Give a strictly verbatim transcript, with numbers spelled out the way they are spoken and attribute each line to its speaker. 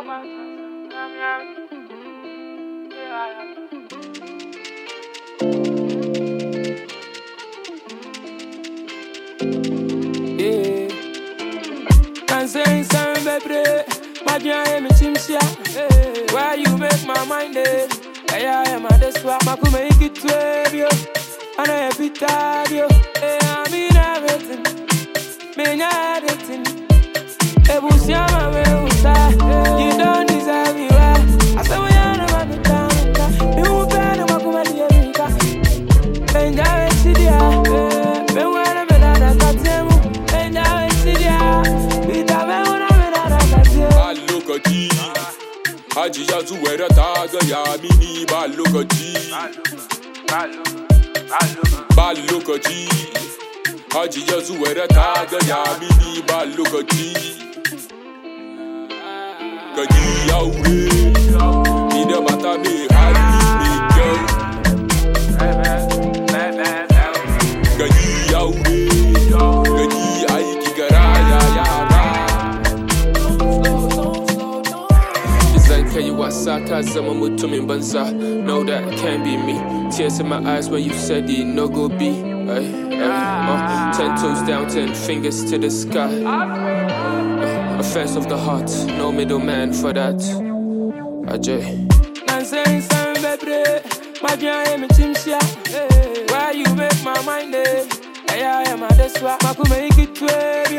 Speaker 1: Yeah. Can't say something, baby. My dream is Chimsia. Where you make my mind day. Yeah, I am at the swap. I could make it twelve, yo. And I have it tired, yo. Yeah, I'm in everything. Me, everything. Ebusia, my way, you don't deserve me, right? I said, we are never be down. You will pay the Makumali America. And I see the eye. Me, when I'm in that Katemu. And I see the eye. Be the man when I'm in that Katemu.
Speaker 2: I look at you. Haji Yazu, where a tag, Yamini, Balokaji. Balokaji. Haji Yazu, where a tag, Yamini, Balokaji. Kaji Yaure, Nina Matame, Hari, Joe. Kaji Yaure, Kaji Aiki Garaya, Wasaka, Zama Mutumin Banza. No, that can't be me. Tears in my eyes when you said it, no go be. Ay, ay, uh, ten toes down, ten fingers to the sky. Uh, affairs of the heart, no middleman for that. Ajay.
Speaker 1: Saying something, baby. My dream is Chimsia. Where you make my mind day. Yeah, I am at the swap. I could make it twelve.